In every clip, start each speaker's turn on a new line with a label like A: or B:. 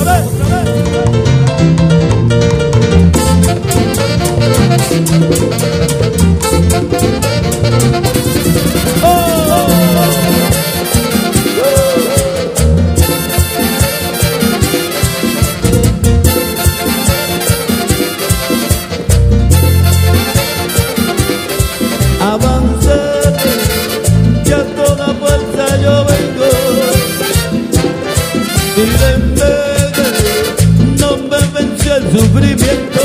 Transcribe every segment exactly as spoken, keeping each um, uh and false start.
A: No me venció el sufrimiento.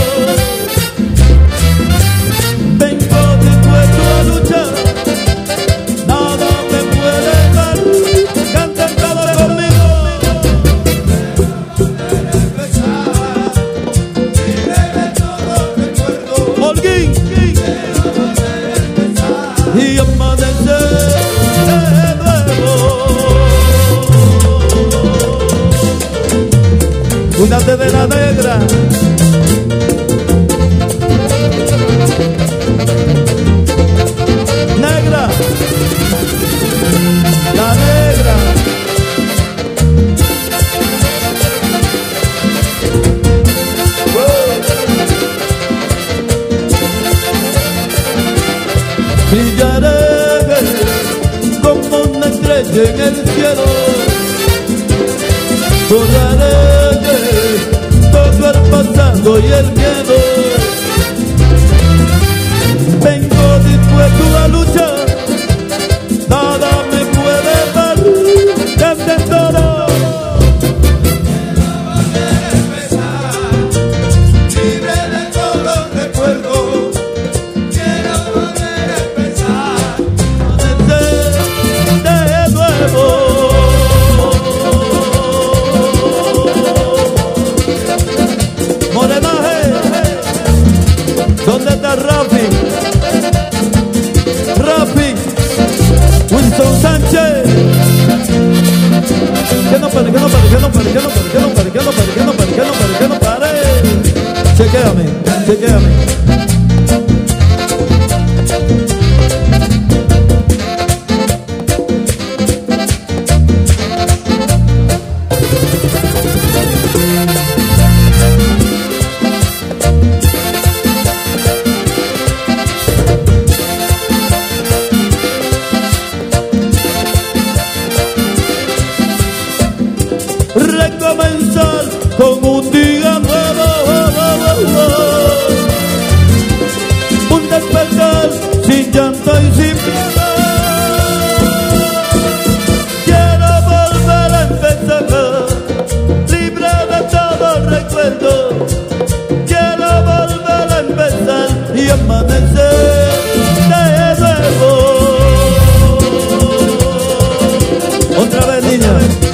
A: Vengo dispuesto a luchar, nada me puede dar. Canten todos conmigo. Holguín y amanecer de nuevo. Cuídate de la negra. Negra. La negra. Brillaré como una estrella en el cielo. Borraré todo el pasado y el miedo. Vengo dispuesto a luchar, nada me puede parar. Canten todos. Quiero volver a empezar, libre de todos los recuerdos. Quiero volver a empezar, amanecer de nuevo. ¿Dónde está Rafi? Rafi, Wilson Sánchez. Que no pare, que no pare, que no pare, que no pare, que no pare, que no pare, que no pare, que no pare, que no pare. Chequéame, chequéame. Recomenzar con un día nuevo, un despertar sin llanto y sin piedad. Quiero volver a empezar, libre de todo recuerdo. Quiero volver a empezar y amanecer de nuevo. Otra vez, niña.